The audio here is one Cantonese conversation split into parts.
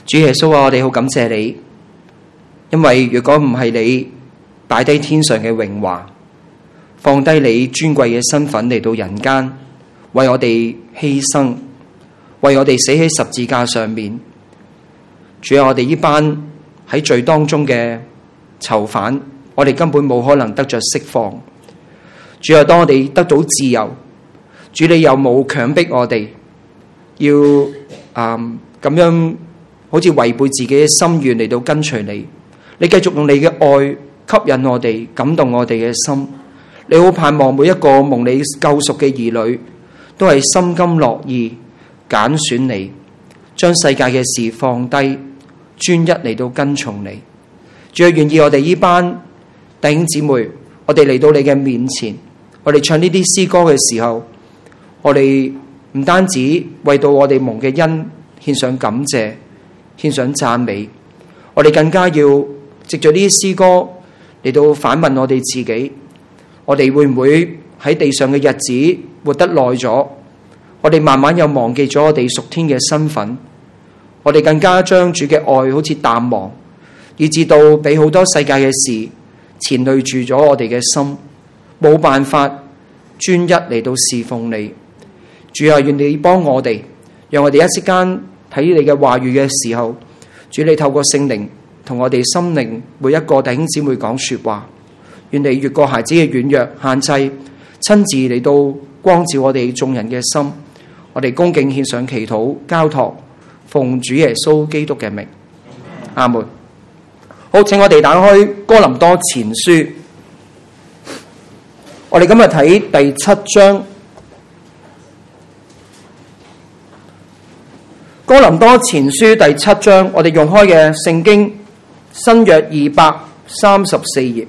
主耶穌啊，我哋好感謝你，因為如果唔係你擺低天上嘅榮華，放低你尊貴嘅身份嚟到人間，為我哋犧牲，為我哋死喺十字架上面。主啊，我哋呢班喺罪當中嘅囚犯，我哋根本冇可能得着釋放。主啊，當我哋得到自由，主你又冇強迫我哋要咁樣好似違背自己嘅心願嚟到跟隨你。你繼續用你嘅愛吸引我哋，感動我哋嘅心。你好盼望每一個蒙你救贖嘅兒女都係心甘樂意揀選你，將世界嘅事放低，專一嚟到跟從你。主啊，願意我哋呢班弟兄姊妹，我哋嚟到你嘅面前，我哋唱呢啲詩歌嘅時候，我哋唔單止為到我哋蒙嘅恩獻上感謝，獻上讚美，我哋更加要藉着呢啲詩歌嚟到反問我哋自己，我哋會唔會喺地上嘅日子活得耐咗，我哋慢慢又忘記咗我哋屬天嘅身份，我哋更加將主嘅愛好似淡忘，以致到俾好多世界嘅事纏累住咗我哋嘅心，冇辦法專一嚟到侍奉你。主啊，願你幫我哋，讓我哋一息間睇你嘅話語嘅時候，主你透過聖靈同我哋心靈每一個弟兄姊妹講說話，願你越過孩子嘅軟弱限制，親自嚟到光照我哋眾人嘅心。我哋恭敬獻上祈禱交託，奉主耶穌基督嘅名，阿門。好，請我哋打開哥林多前書，我哋今日睇第7章。哥林多前書第7章，我哋用開嘅聖經新約234頁。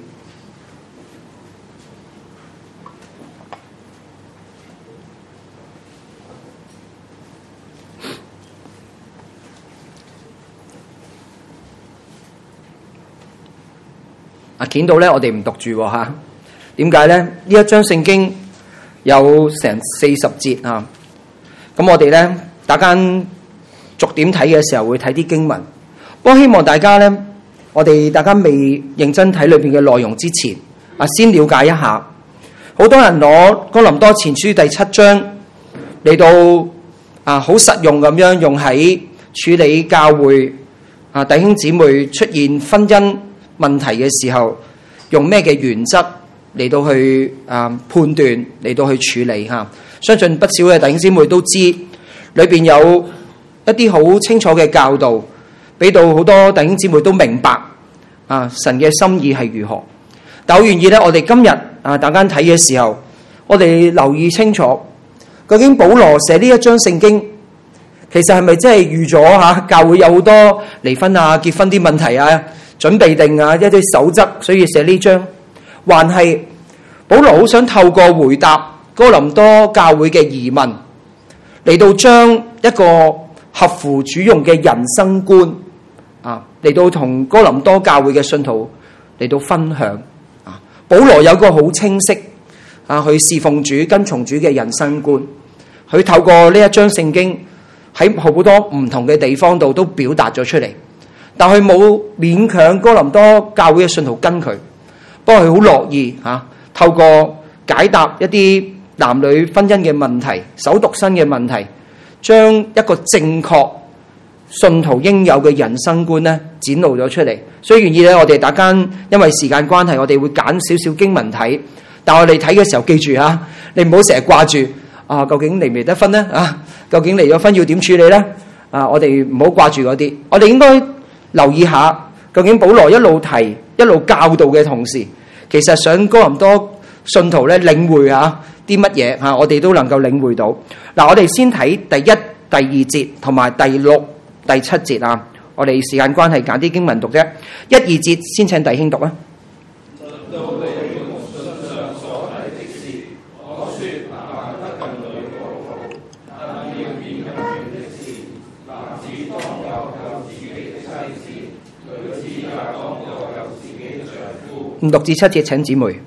見到咧，我哋唔讀住吓，點解咧？呢一章聖經有成40節啊，咁我哋咧大家逐點睇嘅時候會睇啲經文，不過希望大家咧，大家未認真睇裏邊嘅內容之前，先了解一下。好多人攞哥林多前書第7章嚟到好實用咁樣用喺處理教會弟兄姊妹出現婚姻問題嘅時候，用咩嘅原則嚟到去判斷，嚟到去處理吓？相信不少嘅弟兄姊妹都知，裏邊有一啲好清楚嘅教導，俾到好多弟兄姊妹都明白神嘅心意係如何。但我願意咧，我哋今日大家睇嘅時候，我哋留意清楚，究竟保羅寫呢一章聖經，其實係咪真係預咗教會有好多離婚結婚啲問題準備定一啲守則，所以寫呢章，還係保羅好想透過回答哥林多教會嘅疑問，嚟到將一個合乎主用嘅人生觀嚟到同哥林多教會嘅信徒嚟到分享。保羅有個好清晰去侍奉主、跟從主嘅人生觀，佢透過呢一章聖經喺好多唔同嘅地方度都表達咗出嚟。但佢冇勉強哥林多教會嘅信徒跟佢，不過佢好樂意透過解答一啲男女婚姻嘅問題、守獨身嘅問題，將一個正確信徒應有嘅人生觀咧展露咗出嚟。所以願意咧，我哋大家因為時間關係，我哋會揀少少經文睇，但我哋睇嘅時候記住你唔好成日掛住究竟離唔離得婚咧究竟離咗婚要點處理咧我哋唔好掛住嗰啲，我哋應該留意下，究竟保羅一路提一路教導嘅同時，其實想哥林多信徒咧領會啲乜嘢我哋都能夠領會到。嗱，我哋先睇第1、第2節同埋第6、第7節我哋時間關係揀啲經文讀啫。1、2節先請弟兄讀6至7節請姊妹。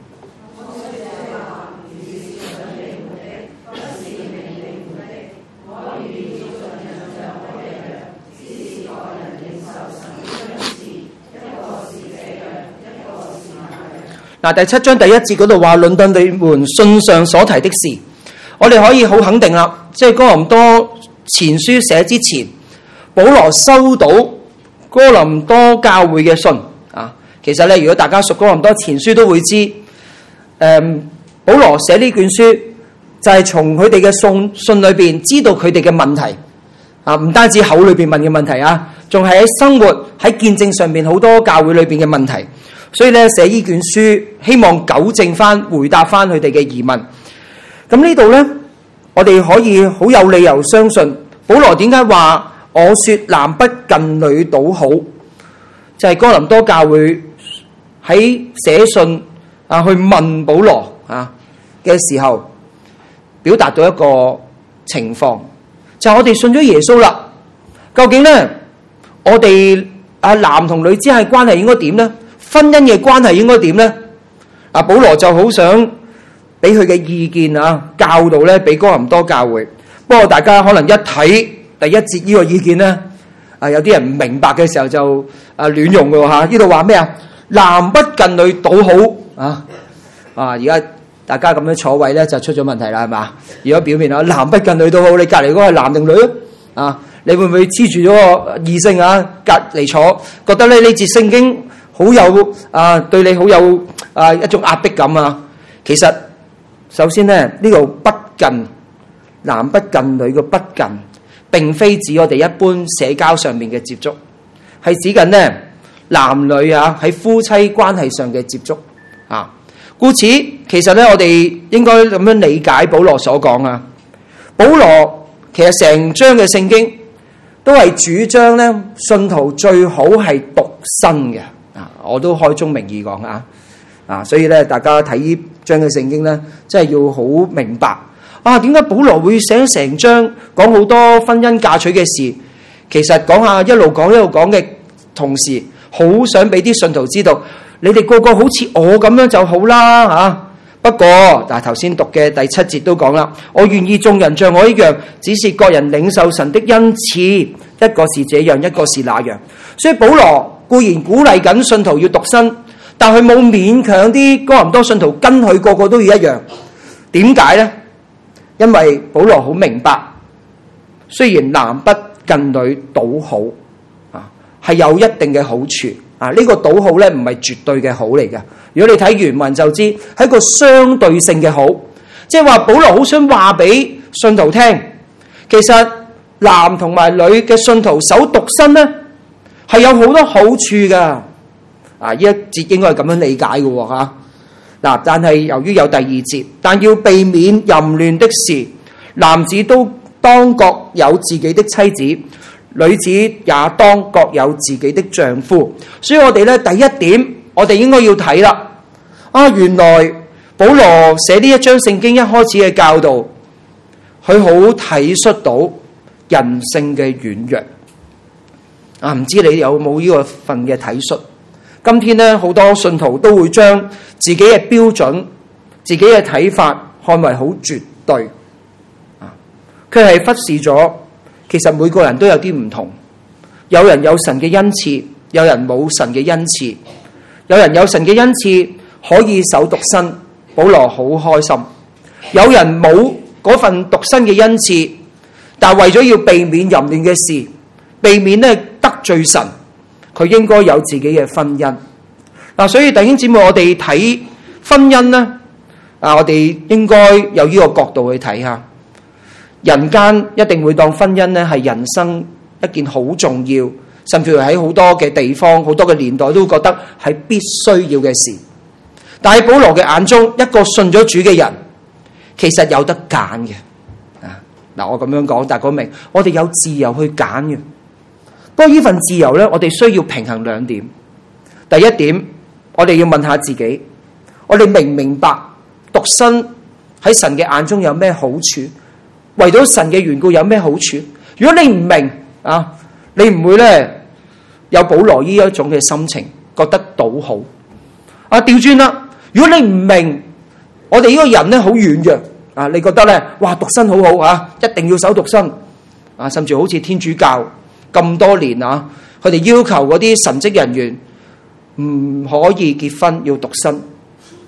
第7章第1節嗰度話，論到你們信上所提的事，我哋可以好肯定啦，即係哥林多前書寫之前，保羅收到哥林多教會嘅信啊。其實咧，如果大家熟哥林多前書都會知，保羅寫呢卷書就係從佢哋嘅信裏邊知道佢哋嘅問題啊，唔單止口裏邊問嘅問題啊，仲係喺生活喺見證上面好多教會裏邊嘅問題。所以咧，寫呢卷書希望糾正翻、回答翻佢哋嘅疑問。咁呢度咧，我哋可以好有理由相信保羅點解話我說男不近女倒好，就係哥林多教會喺寫信啊去問保羅啊嘅時候，表達到一個情況，就係我哋信咗耶穌啦，究竟咧我哋男同女之間嘅關係應該點咧？婚姻嘅關係應該點咧？保羅就好想俾佢嘅意見啊，教導咧俾哥林多教會。不過大家可能一睇第1節呢個意見咧，有啲人唔明白嘅時候就亂用嘅吓。呢度話咩啊？男不近女倒好啊！而家大家咁樣坐位咧就出咗問題啦，係嘛？如果表面啊，男不近女倒好，你隔籬嗰個係男定女啊？你會唔會黐住咗個異性啊？隔籬坐，覺得咧呢節聖經好有對你好有一種壓迫感啊！其實首先咧呢個不近，男不近女嘅不近，並非指我哋一般社交上面嘅接觸，係指緊咧男女喺夫妻關係上嘅接觸啊。故此，其實咧我哋應該咁樣理解保羅所講啊。保羅其實成章嘅聖經都係主張咧信徒最好係獨身嘅。我都開宗明義講所以咧大家睇呢章嘅聖經咧，真係要好明白點解保羅會寫成章講好多婚姻嫁娶嘅事。其實講下一路講嘅同時，好想俾啲信徒知道，你哋個個好似我咁樣就好啦不過但係頭先讀嘅第7節都講啦，我願意眾人像我一樣，只是各人領受神的恩賜，一個是這樣，一個是那樣。所以保羅固然鼓勵緊信徒要獨身，但佢冇勉強啲哥林多信徒跟佢個個都要一樣。點解呢？因為保羅好明白，雖然男不近女倒好係有一定嘅好處呢個倒好咧唔係絕對嘅好嚟嘅。如果你睇原文就知係一個相對性嘅好，即係話保羅好想話俾信徒聽，其實男同埋女嘅信徒守獨身咧係有好多好處噶。呢一節應該係咁樣理解嘅吓。但係由於有第2節，但要避免淫亂的事，男子都當各有自己的妻子，女子也當各有自己的丈夫。所以我哋咧第一點，我哋應該要睇啦。原來保羅寫呢一章聖經一開始嘅教導，佢好體恤到人性嘅軟弱。唔知你有冇呢個份嘅體恤？今天咧好多信徒都會將自己嘅標準、自己嘅睇法看為好絕對，佢係忽視咗其實每個人都有啲唔同。有人有神嘅恩賜，有人冇神嘅恩賜。有人有神嘅恩賜可以守獨身，保羅好開心。有人冇嗰份獨身嘅恩賜，但係為咗要避免淫亂嘅事，避免咧得罪神，佢應該有自己嘅婚姻。所以弟兄姊妹，我哋睇婚姻咧，我哋應該有呢個角度去睇下。人間一定會當婚姻咧係人生一件好重要，甚至乎喺好多嘅地方、好多嘅年代都會覺得係必須要嘅事。但喺保羅嘅眼中，一個信咗主嘅人，其實有得揀嘅。我咁樣講，大家明，我哋有自由去揀嘅。不過呢份自由咧，我哋需要平衡兩點。第一點，我哋要問下自己，我哋明唔明白獨身喺神嘅眼中有咩好處？為咗神嘅緣故有咩好處？如果你唔明你唔會咧有保羅呢一種嘅心情，覺得倒好。調轉啦，如果你唔明，我哋呢個人咧好軟弱你覺得咧，哇，獨身好好一定要守獨身甚至好似天主教咁多年佢哋要求嗰啲神職人員唔可以結婚，要獨身。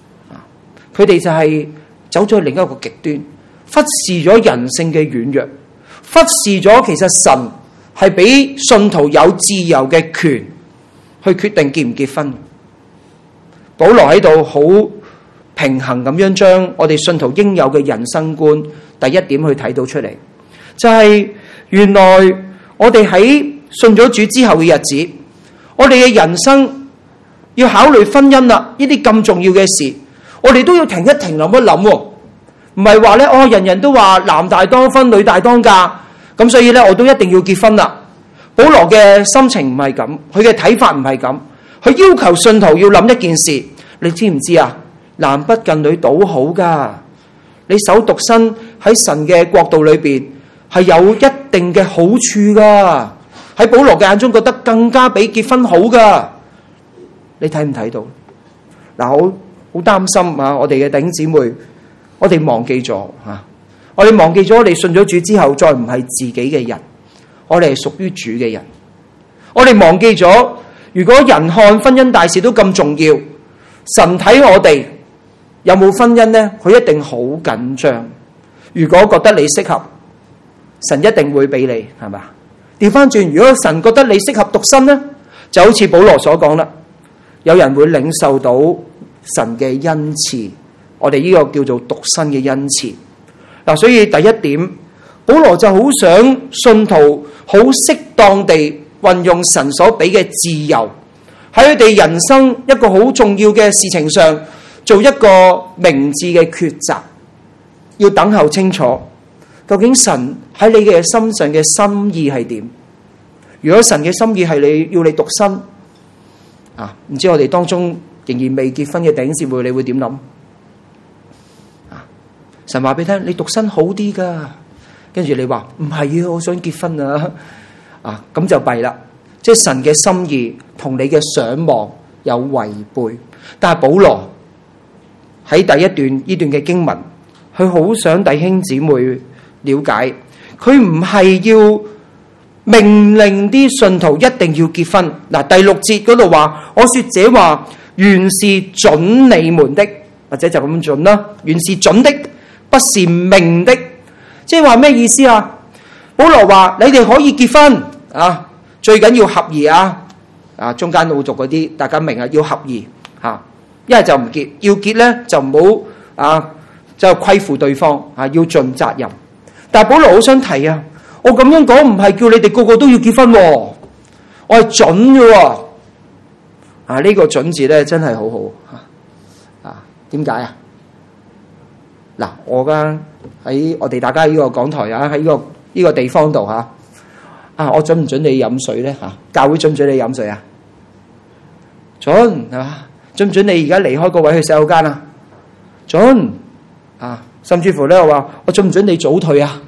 佢哋就係走咗另一個極端，忽視咗人性嘅軟弱，忽視咗其實神係俾信徒有自由嘅權去決定結唔結婚。保羅喺度好平衡咁樣將我哋信徒應有嘅人生觀第一點去睇到出嚟，就係原來我哋喺信咗主之後嘅日子，我哋嘅人生要考慮婚姻啦，呢啲咁重要嘅事，我哋都要停一停諗一諗，唔係話咧人人都話男大當婚女大當嫁，咁所以咧我都一定要結婚啦。保羅嘅心情唔係咁，佢嘅睇法唔係咁，佢要求信徒要諗一件事，你知唔知啊？男不近女倒好噶，你守獨身喺神嘅國度裏邊係有一定嘅好處噶，喺保羅嘅眼中覺得更加比結婚好噶。你睇唔睇到？嗱，我好擔心啊！我哋嘅弟兄姊妹，我哋忘記咗吓，我哋忘記咗我哋信咗主之後，再唔係自己嘅人，我哋係屬於主嘅人。我哋忘記咗，如果人看婚姻大事都咁重要，神睇我哋有冇婚姻呢？佢一定好緊張。如果覺得你適合，神一定會俾你，係嘛？調翻轉，如果神覺得你適合獨身呢，就好似保羅所講啦，有人會領受到神嘅恩賜，我哋呢個叫做獨身嘅恩賜。嗱，所以第一點，保羅就好想信徒好適當地運用神所俾嘅自由，喺佢哋人生一個好重要嘅事情上做一個明智嘅抉擇，要等候清楚究竟神喺你嘅心上嘅心意係點。如果神嘅心意係你要你獨身啊，唔知我哋當中仍然未結婚嘅弟兄姊妹，你會點諗啊？神話俾你聽，你獨身好啲噶，跟住你話唔係啊，我想結婚啊，咁就弊啦。即係神嘅心意同你嘅想望有違背。但係保羅喺第一段呢段嘅經文，佢好想弟兄姊妹了解，佢唔係要命令啲信徒一定要結婚。嗱，第六節嗰度話，我說這話原是准你們的，或者就咁准啦，原是准的，不是命的。即係話咩意思啊？保羅話你哋可以結婚啊，最緊要合宜啊！中間老族嗰啲大家明啊，要合宜嚇，一係就唔結，要結咧就唔好就虧負對方啊，要盡責任。但係保羅好想提啊，我咁樣講唔係叫你哋個個都要結婚喎，我係準嘅喎。呢個準字咧真係好好點解啊？嗱，我而家喺我哋大家呢個講台啊，喺呢個地方度我準唔準你飲水咧嚇？教會準唔準你飲水啊？準係嘛？準唔準你而家離開個位去洗手間啊？準甚至乎咧我話我準唔準你早退啊？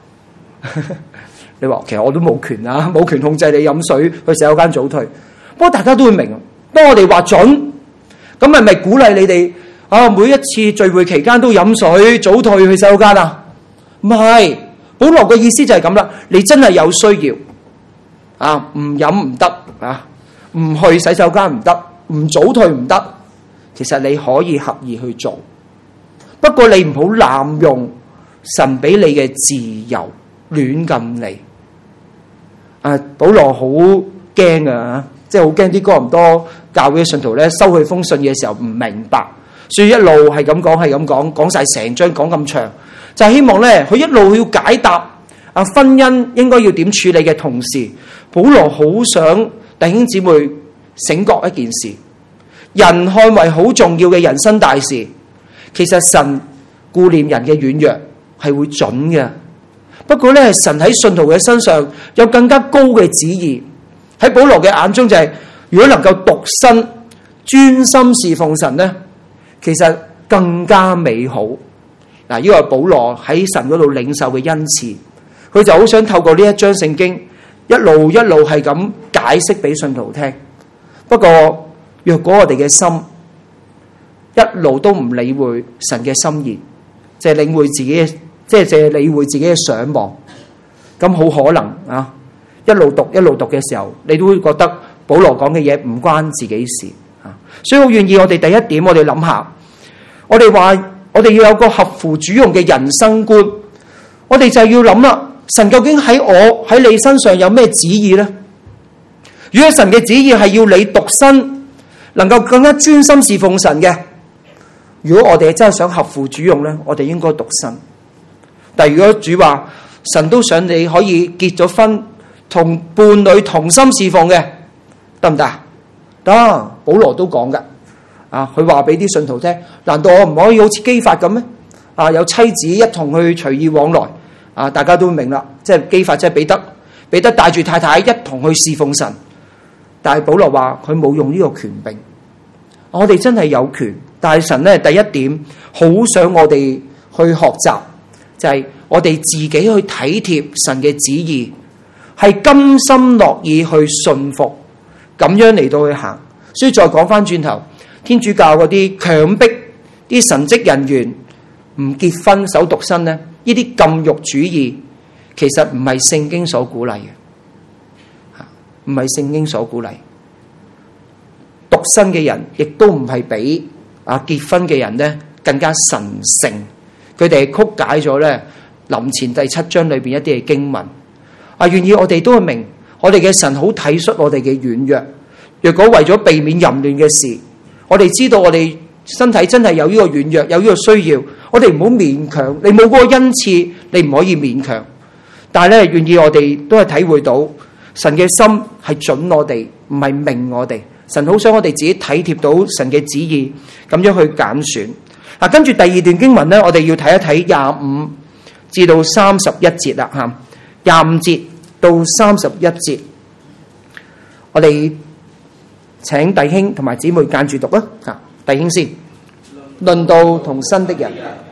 你話其實我都冇權冇權控制你飲水去洗手間早退。不過大家都會明，當我哋話準，咁係咪鼓勵你哋每一次聚會期間都飲水早退去洗手間啊？唔係，保羅嘅意思就係咁啦。你真係有需要唔飲唔得唔去洗手間唔得，唔早退唔得。其實你可以合意去做，不過你唔好濫用神俾你嘅自由，亂咁嚟。保羅好驚啊，即係好驚啲哥林多教會嘅信徒咧收佢封信嘅時候唔明白，所以一路係咁講，講晒成章講咁長，就係希望咧佢一路要解答婚姻應該要點處理嘅同時，保羅好想弟兄姊妹醒覺一件事，人看為好重要嘅人生大事，其實神顧念人嘅軟弱係會準嘅。不過咧，神喺信徒嘅身上有更加高嘅旨意。喺保羅嘅眼中就係，如果能夠獨身專心侍奉神咧，其實更加美好。嗱，呢個係保羅喺神嗰度領受嘅恩賜，佢就好想透過呢一章聖經一路係咁解釋俾信徒聽。不過若果我哋嘅心一路都唔理會神嘅心意，即係領會自己嘅，即係理會自己嘅想望，咁好可能一路讀嘅時候，你都會覺得保羅講嘅嘢唔關自己事。所以我願意我哋第一點，我哋諗下， 我哋話我哋要有個合乎主用嘅人生觀，我哋就要諗啦，神究竟喺我喺你身上有咩旨意呢？如果神嘅旨意係要你獨身能夠更加專心侍奉神嘅，如果我哋真係想合乎主用呢，我哋應該獨身。但如果主話神都想你可以結咗婚同伴侶同心侍奉嘅，得唔得？得，保羅都講噶。佢話俾啲信徒聽，難道我唔可以好似基法咁咩？有妻子一同去隨意往來，大家都明啦，即係基法即係彼得帶住太太一同去侍奉神。但係保羅話佢冇用呢個權柄，我哋真係有權，但係神咧第一點好想我哋去學習，就係我哋自己去體貼神嘅旨意，係甘心樂意去順服，咁樣嚟到去行。所以再講翻轉頭，天主教嗰啲強迫啲神職人員唔結婚守獨身呢，呢啲禁欲主義其實唔係聖經所鼓勵嘅，唔係聖經所鼓勵。獨身嘅人亦都唔係比結婚嘅人呢更加神聖，佢哋係曲解咗咧林前第7章裏邊一啲嘅經文。願意我哋都係明，我哋嘅神好體恤我哋嘅軟弱。若果為咗避免淫亂嘅事，我哋知道我哋身體真係有呢個軟弱，有呢個需要，我哋唔好勉強。你冇嗰個恩賜，你唔可以勉強。但係咧，願意我哋都係體會到神嘅心係準我哋，唔係命我哋。神好想我哋自己體貼到神嘅旨意，咁樣去揀選。跟住第二段經文咧，我哋要睇一睇25至到31節啦嚇，25節到31節，我哋請弟兄同埋姊妹間住讀啊。弟兄先，論到同身的人。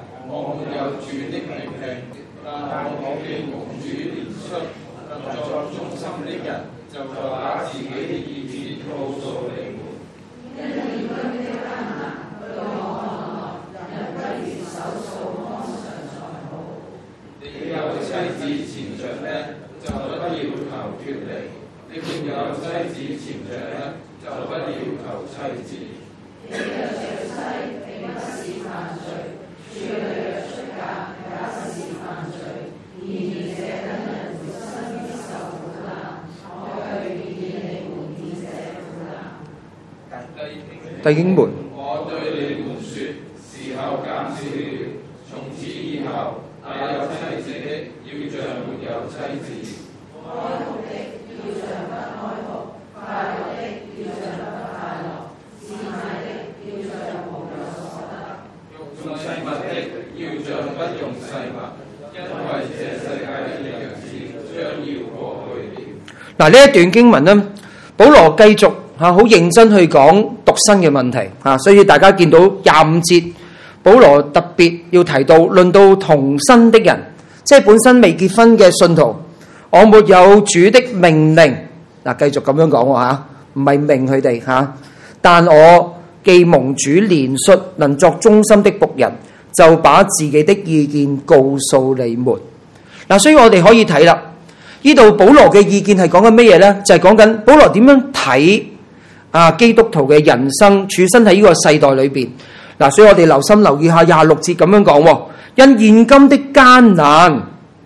弟兄們，我對你們說，時候減少了，從此以後，那有妻子的要像沒有妻子，哀哭的要像不哀哭，快樂的要像不快樂，置買的要像無有所得，用祭物的要像不用祭物，因為這世界的日子將要過去了。呢一段經文呢，保羅繼續好認真去講獨身嘅問題，所以大家見到25節，保羅特別要提到論到同身的人，即係本身未結婚嘅信徒，我沒有主的命令，繼續咁樣講唔係命佢哋，但我既蒙主憐恤，能作忠心的僕人，就把自己的意見告訴你們。所以我哋可以睇啦，呢度保羅嘅意見係講緊乜嘢呢？就係講緊保羅點樣睇基督徒嘅人生處身喺呢個世代裏邊。所以我哋留心留意下26節咁樣講，因現今的艱難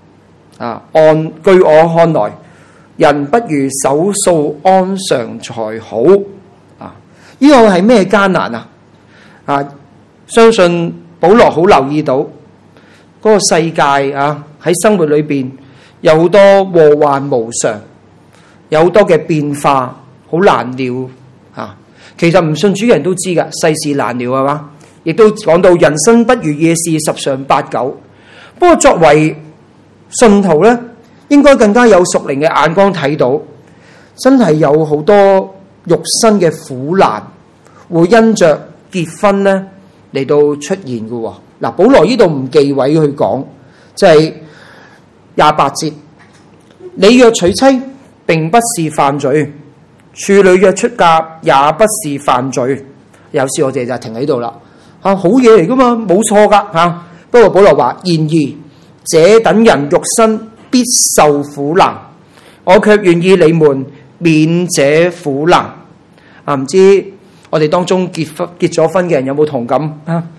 據我看來，人不如守素安常才好。呢個係咩艱難相信保羅好留意到嗰個世界喺生活裏邊有好多禍患無常，有好多嘅變化，好難料。其實唔信主嘅人都知噶，世事難料係嘛？亦都講到人生不如意嘅事十常八九。不過作為信徒咧，應該更加有屬靈嘅眼光睇到，真係有好多肉身嘅苦難會因着結婚咧嚟到出現嘅。保羅呢度唔忌諱去講，就係28節，你若娶妻，並不是犯罪。處女若出嫁也不是犯罪。有時我哋就停喺度啦，好嘢嚟噶嘛，冇錯噶。不過保羅話，然而這等人肉身必受苦難，我卻願意你們免這苦難。唔知我哋當中結咗婚嘅人有冇同感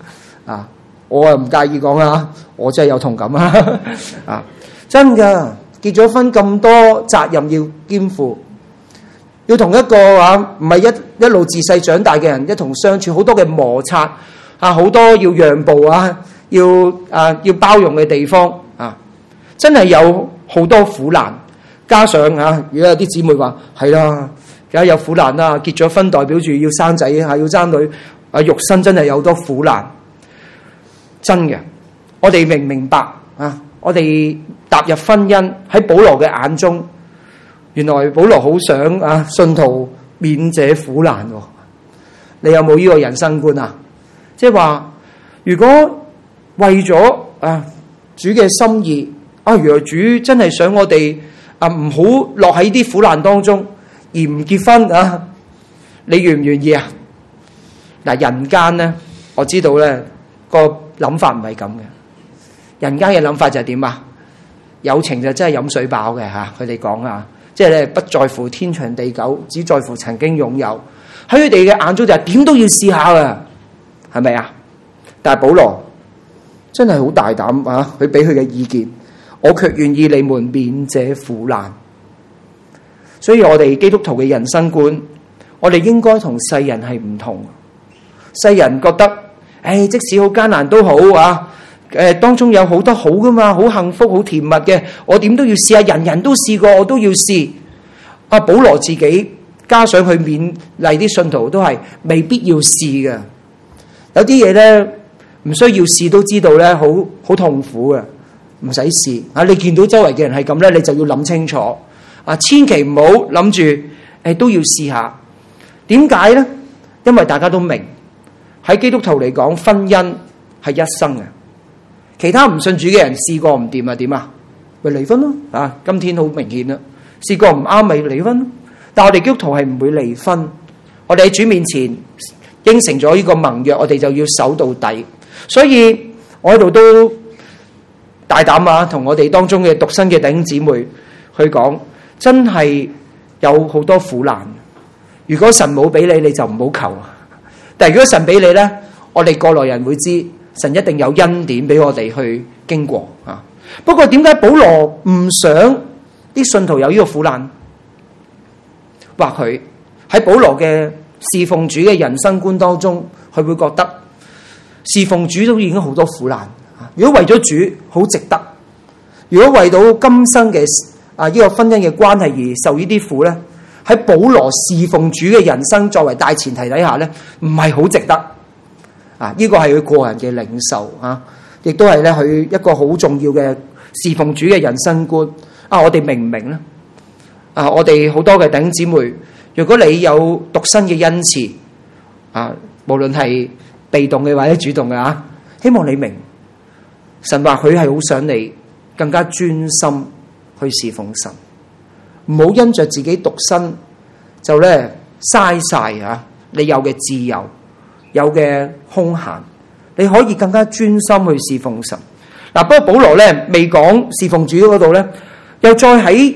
我啊唔介意講啊，我真係有同感啊！真噶，結咗婚咁多責任要肩負，要同一個唔係一路自細長大嘅人一同相處，好多嘅摩擦好多要讓步要包容嘅地方真係有好多苦難。加上如果有啲姊妹話係啦，而家有苦難啦，結咗婚代表住要生仔要生女肉身真係有好多苦難。真嘅，我哋明唔明白我哋踏入婚姻喺保羅嘅眼中，原來保羅好想信徒免這苦難。你有冇呢個人生觀啊？即係話，如果為咗主嘅心意原來主真係想我哋唔好落喺啲苦難當中而唔結婚你願唔願意啊？人間咧，我知道咧個諗法唔係咁嘅。人間嘅諗法就係點啊？友情就真係飲水飽嘅佢哋講即係咧不在乎天長地久，只在乎曾經擁有。喺佢哋嘅眼中就係點都要試下㗎，係咪啊？但係保羅真係好大膽佢俾佢嘅意見，我卻願意你們免這苦難。所以我哋基督徒嘅人生觀，我哋應該同世人係唔同。世人覺得即使好艱難都好當中有好多好噶嘛，好幸福好甜蜜嘅，我點都要試下，人人都試過我都要試。保羅自己加上去勉勵啲信徒都係未必要試嘅。有啲嘢咧唔需要試都知道咧好痛苦嘅，唔使試你見到周圍嘅人係咁咧，你就要諗清楚千祈唔好諗住都要試下。點解咧？因為大家都明喺基督徒嚟講，婚姻係一生嘅。其他唔信主嘅人試過唔掂點啊？咪離婚咯今天好明顯啦，試過唔啱咪離婚咯。但我哋基督徒係唔會離婚，我哋喺主面前應承咗呢個盟約，我哋就要守到底。所以我喺度都大膽同我哋當中嘅獨身嘅弟兄姊妹去講，真係有好多苦難。如果神冇俾你，你就唔好求。但係如果神俾你呢，我哋過來人會知神一定有恩典俾我哋去經過不過點解保羅唔想啲信徒有呢個苦難？或許喺保羅嘅侍奉主嘅人生觀當中，佢會覺得侍奉主都已經好多苦難。如果為咗主好值得，如果為到今生嘅呢個婚姻嘅關係而受呢啲苦呢，喺保羅侍奉主嘅人生作為大前提底下呢，唔係好值得。呢個係佢個人嘅領受亦都係咧佢一個好重要嘅侍奉主嘅人生觀。我哋明唔明呢？我哋好多嘅弟兄姊妹，如果你有獨身嘅恩賜無論係被動嘅或者主動嘅希望你明，神話佢係好想你更加專心去侍奉神，唔好因着自己獨身就咧嘥晒你有嘅自由，有嘅空閒，你可以更加專心去侍奉神。不過保羅咧未講侍奉主嗰度咧，又再喺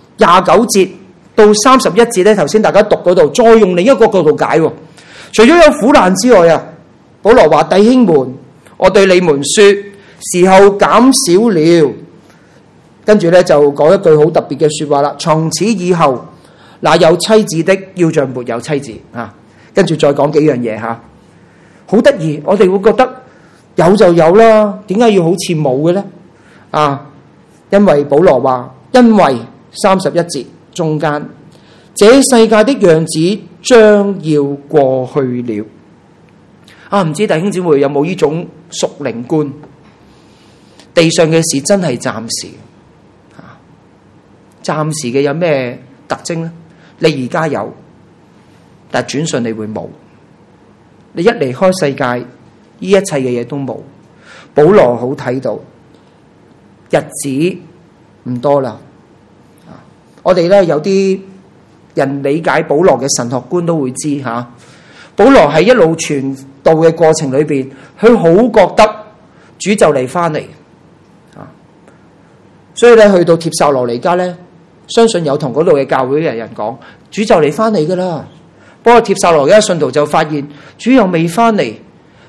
29節到31節咧，頭先大家讀嗰度，再用另一個角度解。除咗有苦難之外保羅話：弟兄們，我對你們說，時候減少了。跟住咧就講一句好特別嘅說話啦。從此以後，那有妻子的要像沒有妻子。跟住再講幾樣嘢好得意。我哋會覺得有就有啦，點解要好似冇嘅呢？因為保羅話，因為31節中間，這世界的樣子將要過去了。唔知弟兄姊妹有冇呢種屬靈觀？地上嘅事真係暫時，暫時嘅有咩特徵呢？你而家有，但係轉瞬你會冇。你一離開世界，呢一切嘅嘢都冇。保羅好睇到日子唔多啦。我哋咧有啲人理解保羅嘅神學觀都會知保羅喺一路傳道嘅過程裏邊，佢好覺得主就嚟翻嚟。所以咧去到帖撒羅尼迦咧，相信有同嗰度嘅教會嘅人講，主就嚟翻嚟噶啦。不過帖撒羅尼迦信徒就發現主又未翻嚟，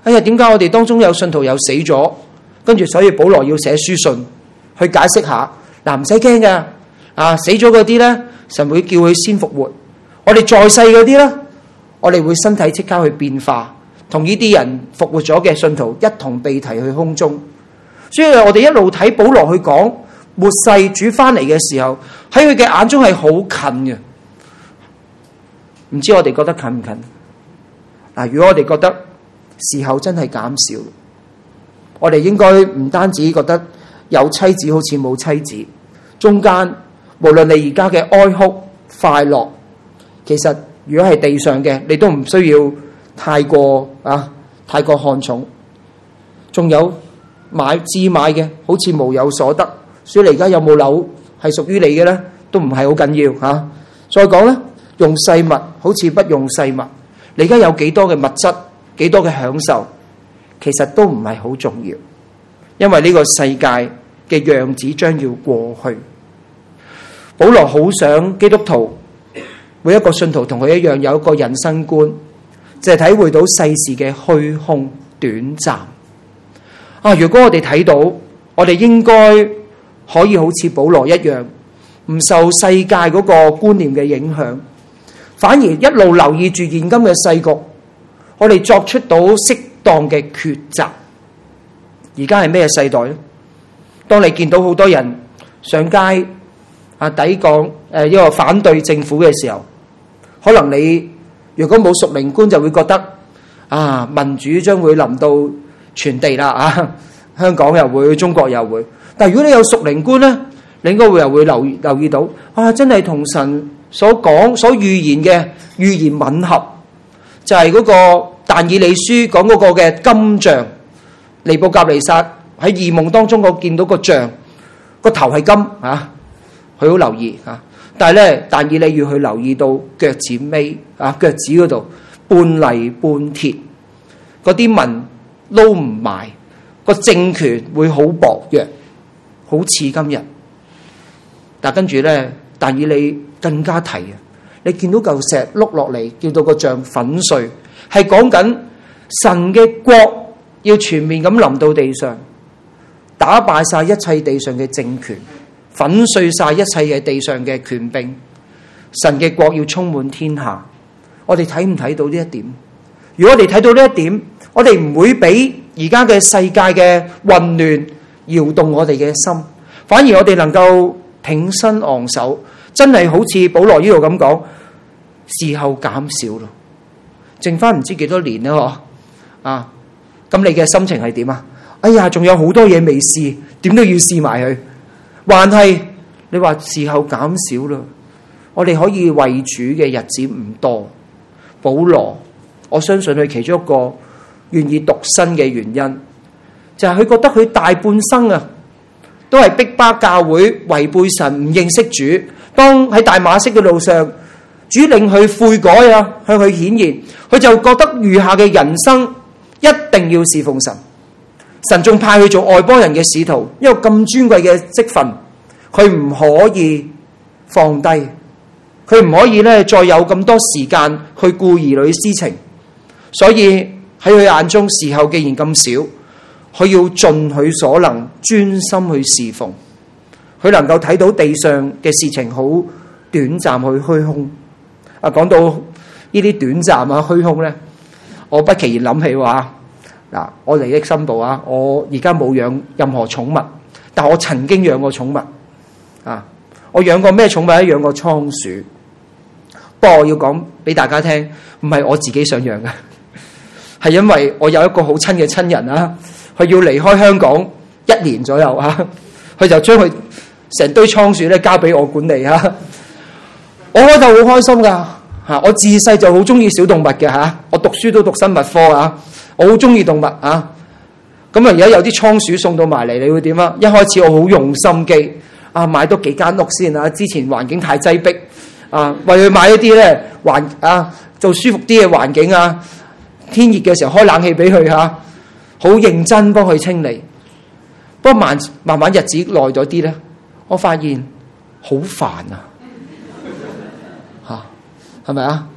哎呀，點解我哋當中有信徒又死咗？跟住所以保羅要寫書信去解釋下。嗱，唔使驚㗎，死咗嗰啲咧，神會叫佢先復活。我哋在世嗰啲咧，我哋會身體即刻去變化，同呢啲人復活咗嘅信徒一同被提去空中。所以我哋一路睇保羅去講末世主翻嚟嘅時候，喺佢嘅眼中係好近嘅。唔知我哋覺得近唔近？嗱，如果我哋覺得時候真係減少，我哋應該唔單止覺得有妻子好似冇妻子，中間無論你而家嘅哀哭快樂，其實如果係地上嘅，你都唔需要太過看重。仲有置買嘅，好似無有所得，所以你而家有冇樓係屬於你嘅咧，都唔係好緊要嚇。再講咧，用世物好似不用世物，你而家有幾多嘅物質，幾多嘅享受，其實都唔係好重要，因為呢個世界嘅樣子將要過去。保羅好想基督徒每一個信徒同佢一樣有一個人生觀，就係體會到世事嘅虛空短暫。如果我哋睇到，我哋應該可以好似保羅一樣，唔受世界嗰個觀念嘅影響，反而一路留意住現今嘅世局，我哋作出到適當嘅抉擇。而家係咩世代咧？當你見到好多人上街抵抗一個反對政府嘅時候，可能你如果冇屬靈觀，就會覺得民主將會臨到全地啦，香港又會，中國又會。但係如果你有屬靈觀咧，你應該又會留意到，真係同神所講所預言嘅預言吻合，就係嗰個但以理書講嗰個嘅金像，尼布甲尼撒喺異夢當中我見到個像，個頭係金佢好留意但係咧但以理要去留意到腳趾尾腳趾嗰度半泥半鐵，嗰啲紋撈唔埋，個政權會好薄弱，好似今日。但跟住咧，但以理更加提你見到嚿石碌落嚟，叫到個像粉碎，係講緊神嘅國要全面咁臨到地上，打敗晒一切地上嘅政權，粉碎晒一切嘅地上嘅權柄，神嘅國要充滿天下。我哋睇唔睇到呢一點？如果我哋睇到呢一點，我哋唔會俾而家嘅世界嘅混亂搖動我哋嘅心，反而我哋能夠挺身昂首，真係好似保羅呢度咁講，時候減少咯，剩翻唔知幾多年啦咁你嘅心情係點啊？哎呀，仲有好多嘢未試，點都要試埋佢。還係你話時候減少啦，我哋可以為主嘅日子唔多。保羅，我相信佢其中一個願意獨身嘅原因，就係佢覺得佢大半生都係逼迫教會，違背神，唔認識主。當喺大馬色嘅路上，主令佢悔改向佢顯現，佢就覺得餘下嘅人生一定要侍奉神。神仲派佢做外邦人嘅使徒，一個咁尊貴嘅職份，佢唔可以放低，佢唔可以咧再有咁多時間去顧兒女私情。所以喺佢眼中，時候既然咁少，佢要盡佢所能，專心去侍奉。佢能夠睇到地上嘅事情好短暫，去虛空。講到呢啲短暫虛空咧，我不期然諗起話我利益申報我而家冇養任何寵物，但我曾經養過寵物我養過咩寵物咧？養過倉鼠。不過我要講俾大家聽，唔係我自己想養嘅，係因為我有一個好親嘅親人佢要離開香港1年左右佢就將佢成堆倉鼠咧交俾我管理我開頭好開心噶我自細就好中意小動物嘅我讀書都讀生物科我好中意動物咁而家有啲倉鼠送到埋嚟，你會點一開始我好用心機買多幾間屋先之前環境太擠迫為佢買一啲咧做舒服啲嘅環境天熱嘅時候開冷氣俾佢好認真幫佢清理。不過慢慢日子耐咗啲咧，我發現好煩係咪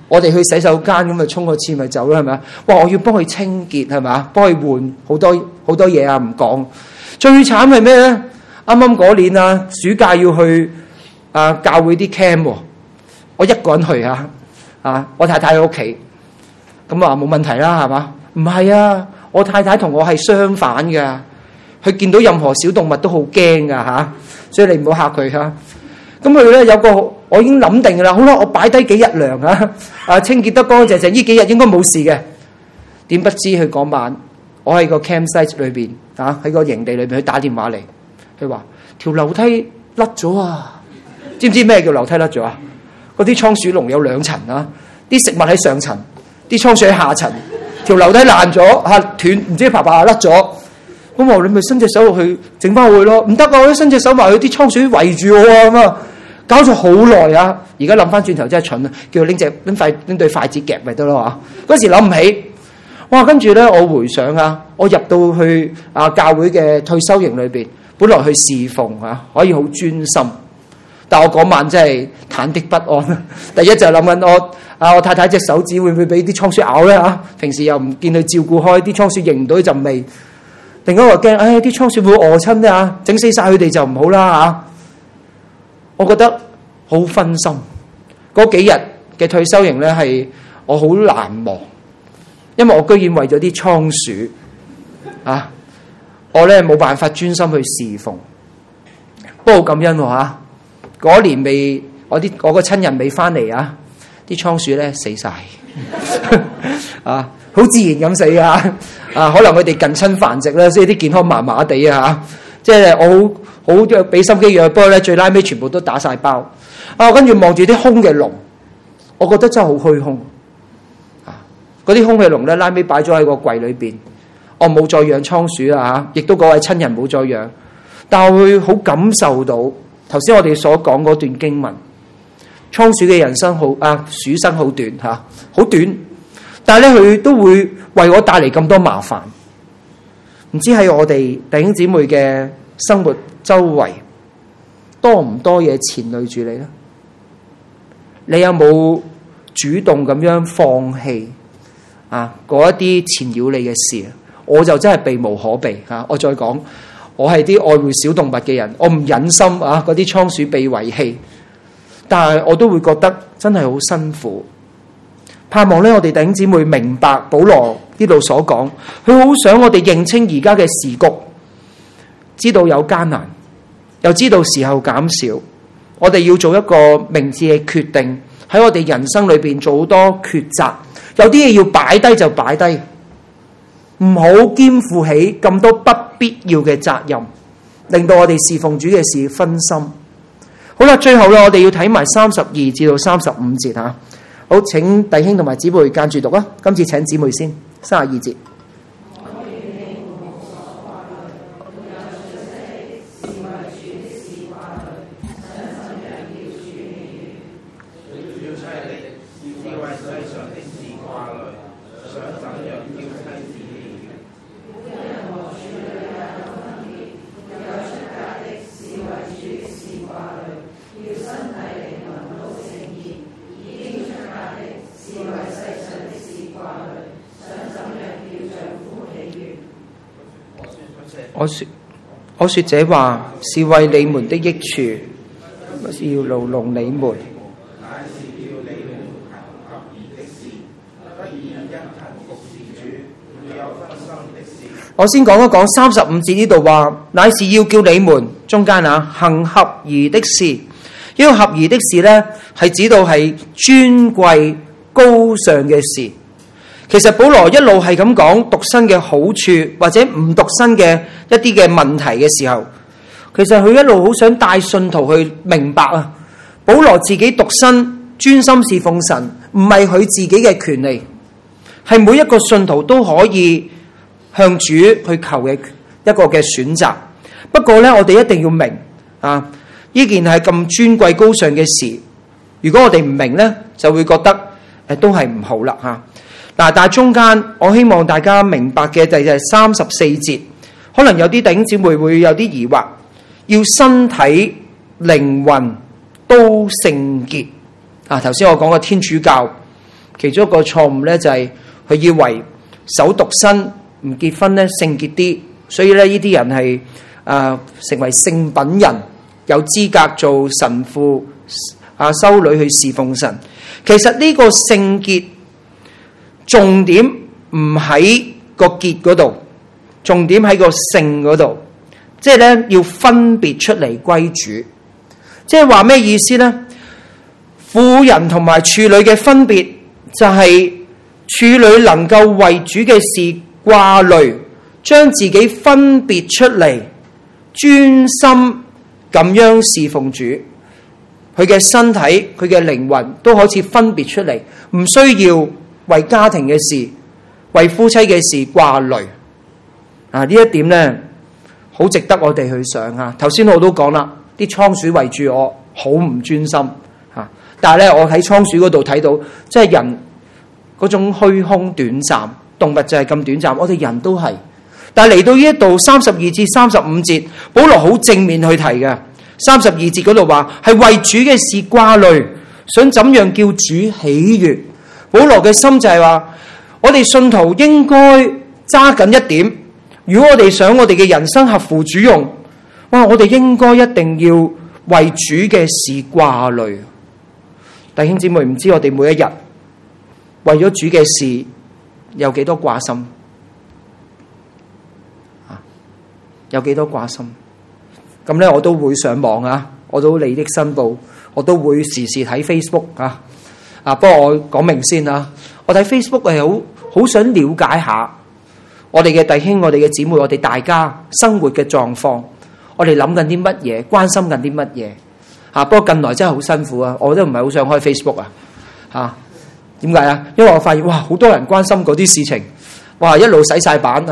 我哋去洗手間咁咪沖個廁咪走啦，係咪啊？哇！我要幫佢清潔係咪啊？幫佢換好多嘢啊！唔講，最慘係咩咧？啱啱嗰年啊，暑假要去教會啲 camp，我一個人去我太太喺屋企，咁話冇問題啦，係嘛？唔係啊，我太太同我係相反嘅，佢見到任何小動物都好驚噶所以你唔好嚇佢嚇。咁佢咧有個我已經諗定噶啦，好啦，我擺低幾日糧清潔得乾乾淨淨，呢幾日應該冇事嘅。點不知佢嗰晚，我喺個 campsite 裏邊喺個營地裏邊，佢打電話嚟，佢話條樓梯甩咗啊！知唔知咩叫樓梯甩咗啊？嗰啲倉鼠籠有2層啲食物喺上層，啲倉鼠喺下層，條樓梯爛咗斷，唔知爬爬下甩咗。咁我話你咪伸隻手落去整翻去咯，唔得啊！我伸隻手埋去，啲倉鼠圍住我咁啊，搞咗好耐而家諗翻轉頭真係蠢啊！叫佢拎對筷子夾咪得咯嗰時諗唔起，哇！跟住咧我回想我入到去教會嘅退休營裏邊，本來去侍奉可以好專心，但我嗰晚真係忐忑不安。第一就諗緊我太太隻手指會唔會俾啲倉鼠咬咧平時又唔見佢照顧開，啲倉鼠認唔到呢陣味。另外一個驚，啲倉鼠會餓親咧整死晒佢哋就唔好啦我覺得好分心。嗰幾日嘅退休營咧係我好難忘，因為我居然為咗啲倉鼠我咧冇辦法專心去侍奉。不過感恩嗰年未我個親人未翻嚟啲倉鼠咧死晒好自然咁死可能佢哋近親繁殖啦，所以啲健康麻麻地即係我好俾心機養，不過咧最拉尾全部都打晒包跟住望住啲空嘅籠，我覺得真係好虛空嗰啲空嘅籠咧拉尾擺咗喺個櫃裏邊，我冇再養倉鼠亦都嗰位親人冇再養，但係我會好感受到頭先我哋所講嗰段經文，倉鼠嘅人生好鼠生好短好短，但係咧佢都會為我帶嚟咁多麻煩。唔知喺我哋弟兄姊妹嘅生活周圍多唔多嘢纏累住你呢？你有冇主動咁樣放棄嗰一啲纏繞你嘅事？我就真係避無可避我再講，我係啲愛護小動物嘅人，我唔忍心嗰啲倉鼠被遺棄，但係我都會覺得真係好辛苦。盼望咧，我哋弟兄姊妹明白保羅呢度所講，佢好想我哋認清而家嘅時局，知道有艱難，又知道時候減少，我哋要做一個明智嘅決定，喺我哋人生裏邊做好多抉擇，有啲嘢要擺低就擺低，唔好肩負起咁多不必要嘅責任，令到我哋侍奉主嘅事分心。好啦，最後咧，我哋要睇埋32至到35節好，請弟兄同埋姊妹間住讀今次請姊妹先，32節。我說這話是為你們的益處，不是要勞弄你們。我先講一講35節呢度話，乃是要叫你們中間行合宜的事。呢個合宜的事呢，係指到係尊貴高尚嘅事。其實保羅一路係咁講獨身嘅好處，或者唔獨身嘅一啲嘅問題嘅時候，其實佢一路好想帶信徒去明白保羅自己獨身專心侍奉神，唔係佢自己嘅權利，係每一個信徒都可以向主去求嘅一個嘅選擇。不過呢，我哋一定要明呢件係咁尊貴高尚嘅事。如果我哋唔明呢，就會覺得都係唔好啦但係中間我希望大家明白嘅就係34節，可能有啲弟兄姊妹會有啲疑惑，要身體靈魂都聖潔頭先我講過天主教其中一個錯誤咧就係佢以為守獨身唔結婚咧聖潔啲，所以咧呢啲人係成為聖品人，有資格做神父修女去侍奉神。其實呢個聖潔重點唔喺個潔嗰度，重點喺個聖嗰度，即係咧要分別出嚟歸主。即係話咩意思呢？婦人同埋處女嘅分別就係處女能夠為主嘅事掛慮，將自己分別出嚟，專心咁樣侍奉主。佢嘅身體、佢嘅靈魂都可以分別出嚟，唔需要為家庭嘅事、為夫妻嘅事掛慮。呢一點呢，好值得我哋去想啊！頭先我都講啦，啲倉鼠圍住我，好唔專心。但係咧，我喺倉鼠嗰度睇到，即係人嗰種虛空短暫，動物就係咁短暫，我哋人都係。但係嚟到呢一度32至35節，保羅好正面去提嘅。32節嗰度話係為主嘅事掛慮，想怎樣叫主喜悅。保羅嘅心就係話，我哋信徒應該揸緊一點，如果我哋想我哋嘅人生合乎主用，我哋應該一定要為主嘅事掛慮。弟兄姊妹，唔知我哋每一日為咗主嘅事有幾多掛心？有幾多掛心？咁咧，我都會上網我都利益申報，我都會時時睇 Facebook 不過我講明先我睇 Facebook 係好想了解下我哋嘅弟兄、我哋嘅姊妹、我哋大家生活嘅狀況，我哋諗緊啲乜嘢，關心緊啲乜嘢不過近來真係好辛苦我都唔係好想開 Facebook 點解因為我發現好多人關心嗰啲事情，一路洗晒版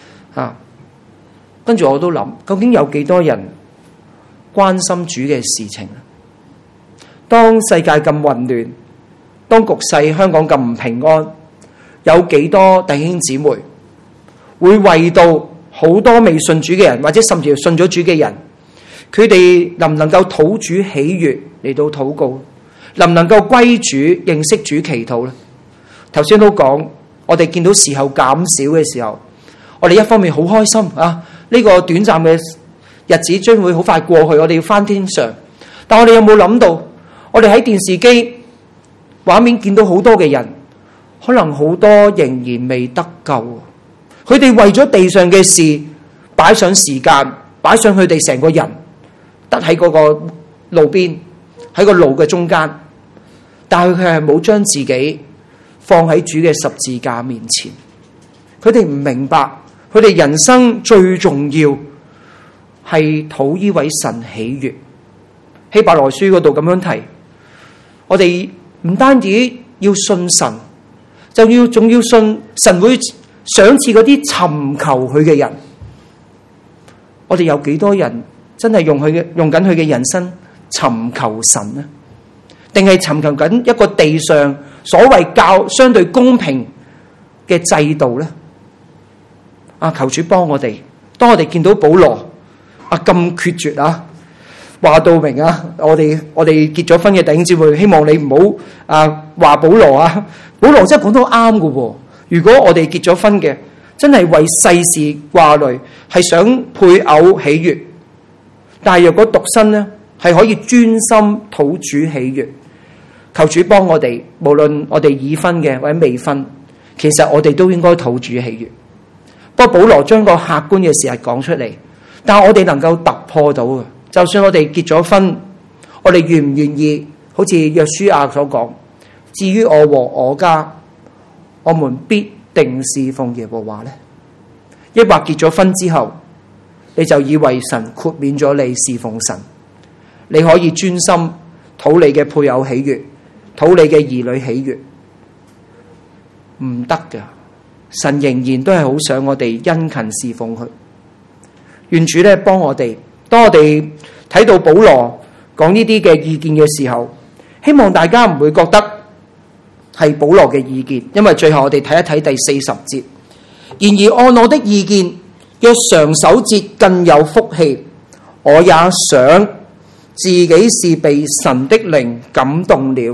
跟住我都諗，究竟有幾多人關心主嘅事情？當世界咁混亂，當局勢香港咁唔平安，有幾多弟兄姊妹會為到好多未信主嘅人，或者甚至信咗主嘅人，佢哋能唔能夠討主喜悅嚟到禱告，能唔能夠歸主認識主祈禱呢？頭先都講，我哋見到時候減少嘅時候，我哋一方面好開心呢個短暫嘅日子將會好快過去，我哋要返天上。但我哋有冇諗到，我哋喺電視機畫面見到好多嘅人，可能好多仍然未得救。佢哋為咗地上嘅事擺上時間，擺上佢哋成個人，得喺嗰個路邊，喺個路嘅中間，但係佢係冇將自己放喺主嘅十字架面前。佢哋唔明白，佢哋人生最重要係討呢位神喜悅。希伯來書嗰度咁樣提，我哋唔單止要信神，仲要信神會賞賜嗰啲尋求佢嘅人。我哋有幾多人真係用緊佢嘅人生尋求神呢？定係尋求緊一個地上所謂相對公平嘅制度呢？求主幫我哋。當我哋見到保羅咁決絕話到明我哋結咗婚嘅弟兄姊妹，希望你唔好話保羅保羅真係講得啱嘅喎。如果我哋結咗婚嘅，真係為世事掛慮，係想配偶喜悅，但係若果獨身呢，係可以專心討主喜悅。求主幫我哋，無論我哋已婚嘅或者未婚，其實我哋都應該討主喜悅。不過保羅將個客觀嘅事實講出嚟，但係我哋能夠突破到嘅，就算我哋結咗婚，我哋願唔願意好似約書亞所講，至於我和我家，我們必定侍奉耶和華呢？抑或結咗婚之後，你就以為神豁免咗你侍奉神，你可以專心討你嘅配偶喜悅，討你嘅兒女喜悅？唔得㗎。神仍然都係好想我哋殷勤侍奉佢。願主咧幫我哋。當我哋睇到保羅講呢啲嘅意見嘅時候，希望大家唔會覺得係保羅嘅意見，因為最後我哋睇一睇第40節。然而按我的意見，若常守節更有福氣。我也想自己是被神的靈感動了，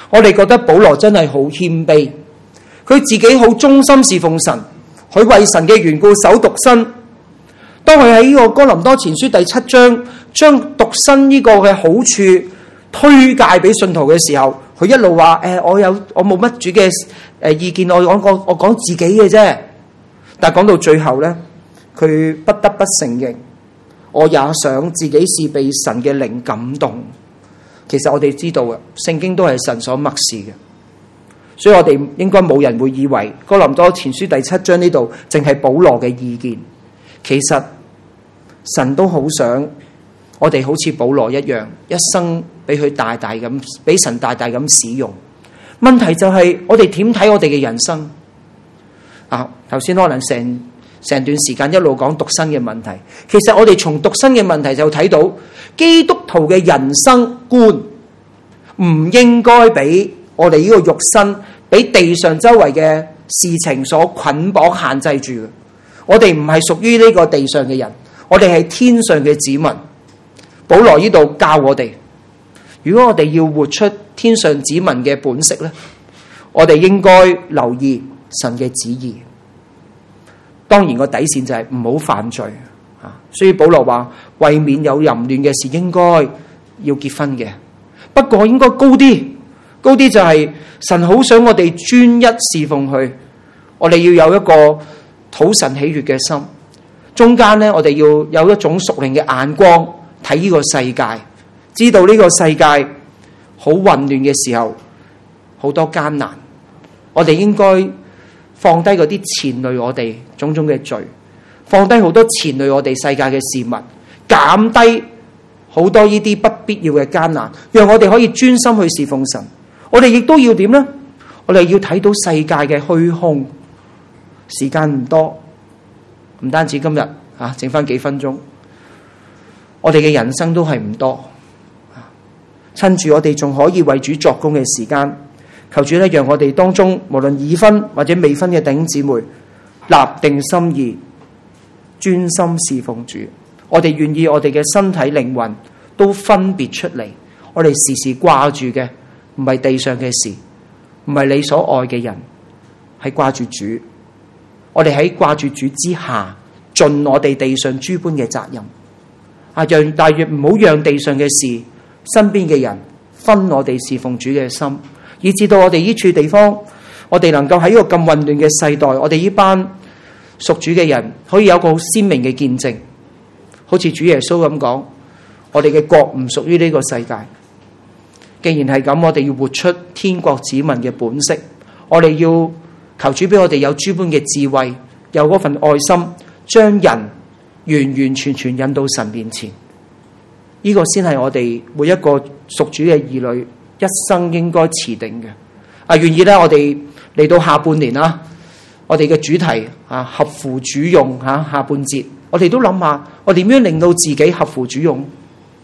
我哋覺得保羅真係好謙卑，佢自己好忠心侍奉神，佢為神嘅緣故守獨身。當佢喺呢個哥林多前書第7章將獨身呢個嘅好處推介俾信徒嘅時候，佢一路話我冇乜主嘅意見，我講自己嘅啫。但係講到最後呢，佢不得不承認，我也想自己是被神嘅靈感動。其實我哋知道啊，聖經都係神所默示嘅，所以我哋應該冇人會以為哥林多前書第7章呢度淨係保羅嘅意見。其實神都好想我哋好似保羅一樣，一生俾神大大咁使用。問題就係我哋點睇我哋嘅人生啊？頭先可能成段時間一路講獨身嘅問題，其實我哋從獨身嘅問題就睇到基督徒嘅人生觀唔應該俾我哋呢個肉身俾地上周圍嘅事情所捆綁限制住嘅。我哋唔係屬於呢個地上嘅人，我哋係天上嘅子民。保羅呢度教我哋，如果我哋要活出天上子民嘅本色呢，我哋應該留意神嘅旨意。當然個底線就係唔好犯罪啊。所以保羅話，為免有淫亂嘅事，應該要結婚嘅。不過應該高啲就係神好想我哋專一侍奉佢，我哋要有一個討神喜悅嘅心。中間呢，我哋要有一種屬靈嘅眼光睇呢個世界，知道呢個世界好混亂嘅時候，好多艱難，我哋應該放低嗰啲纏累我哋種種嘅罪，放低好多纏累我哋世界嘅事物，減低好多呢啲不必要嘅艱難，讓我哋可以專心去侍奉神。我哋亦都要點呢？我哋要睇到世界嘅虛空。時間唔多，唔單止今日剩翻幾分鐘，我哋嘅人生都係唔多。趁住我哋仲可以為主作工嘅時間，求主咧，讓我哋當中無論已婚或者未婚嘅弟兄姊妹立定心意，專心侍奉主。我哋願意我哋嘅身體靈魂都分別出嚟，我哋時時掛住嘅唔係地上嘅事，唔係你所愛嘅人，係掛住主。我哋喺掛住主之下，盡我哋地上諸般嘅責任。但願唔好讓地上嘅事、身邊嘅人分我哋侍奉主嘅心，以至到我哋呢處地方，我哋能夠喺呢個咁混亂嘅世代，我哋呢班屬主嘅人可以有個好鮮明嘅見證。好似主耶穌咁講，我哋嘅國唔屬於呢個世界。既然係咁，我哋要活出天國子民嘅本色。我哋要求主俾我哋有諸般嘅智慧，有嗰份愛心，將人完完全全引到神面前。呢個先係我哋每一個屬主嘅兒女一生應該持定嘅。願意咧，我哋嚟到下半年啦，我哋嘅主題合乎主用下半節，我哋都諗下，我點樣令到自己合乎主用？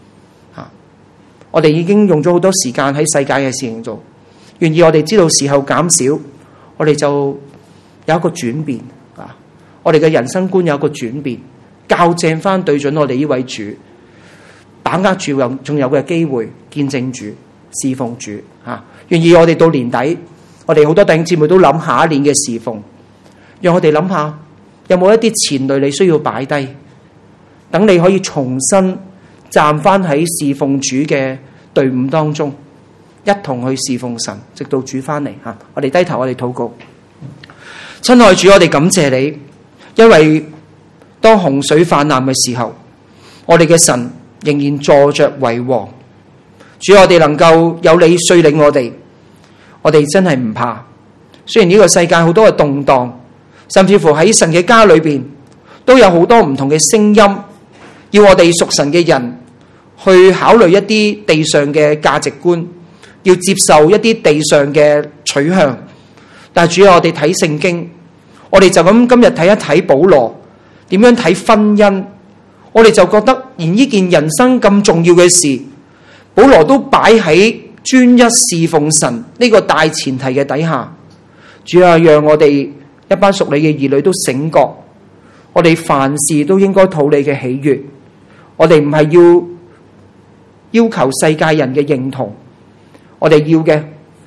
我哋已經用咗好多時間喺世界嘅事情度，願意我哋知道時候減少，我哋就有一個轉變我哋嘅人生觀有一個轉變，校正翻對準我哋呢位主，把握住仲有嘅機會見證主、侍奉主願意我哋到年底，我哋好多弟兄姊妹都諗下一年嘅侍奉，讓我哋諗下有冇一啲前慮你需要擺低，等你可以重新站翻喺侍奉主嘅隊伍當中，一同去侍奉神，直到主翻嚟我哋低頭，我哋禱告。親愛主，我哋感謝你，因為當洪水泛濫嘅時候，我哋嘅神仍然坐着為王。主，我哋能夠有你率領我哋真係唔怕。雖然呢個世界好多嘅動盪，甚至乎喺神嘅家裏邊都有好多唔同嘅聲音，要我哋屬神嘅人去考慮一啲地上嘅價值觀，要接受一啲地上嘅取向。但係主要我哋睇聖經，我哋就咁今日睇一睇保羅點樣睇婚姻，我哋就覺得連呢件人生咁重要嘅事，保羅都擺喺專一侍奉神呢個大前提嘅底下。主要讓我哋一班屬你嘅兒女都醒覺，我哋凡事都應該討你嘅喜悅。我哋唔係要求世界人嘅認同，我哋要嘅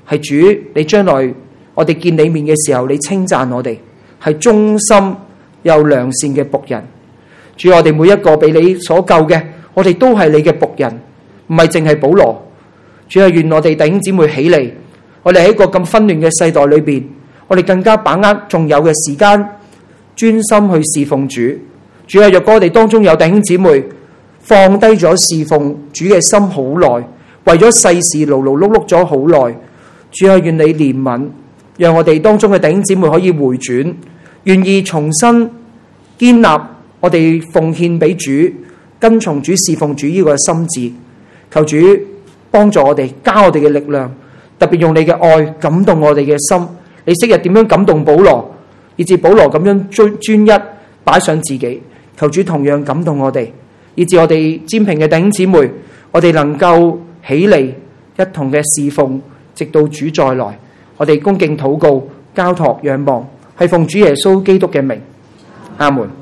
係主，你將來我哋見你面嘅時候，你稱讚我哋係忠心又良善嘅僕人。主，我哋每一個被你所救嘅，我哋都係你嘅僕人，唔係淨係保羅。主啊，願我哋弟兄姊妹起嚟，我哋喺一個咁紛亂嘅世代裏邊，我哋更加把握仲有嘅時間，專心去侍奉主。主啊，若果我哋當中有弟兄姊妹放低咗侍奉主嘅心好耐，為咗世事勞勞碌碌咗好耐，主啊，願你憐憫，讓我哋當中嘅弟兄姊妹可以回轉，願意重新建立我哋奉獻俾主、跟從主、侍奉主呢個心志。求主幫助我哋，加我哋嘅力量，特別用你嘅愛感動我哋嘅心。你昔日點樣感動保羅，以致保羅咁樣專一擺上自己。求主同樣感動我哋，以致我哋尖平嘅弟兄姊妹，我哋能夠起嚟一同嘅侍奉，直到主再來。我哋恭敬禱告，交託仰望，係奉主耶穌基督嘅名，阿門。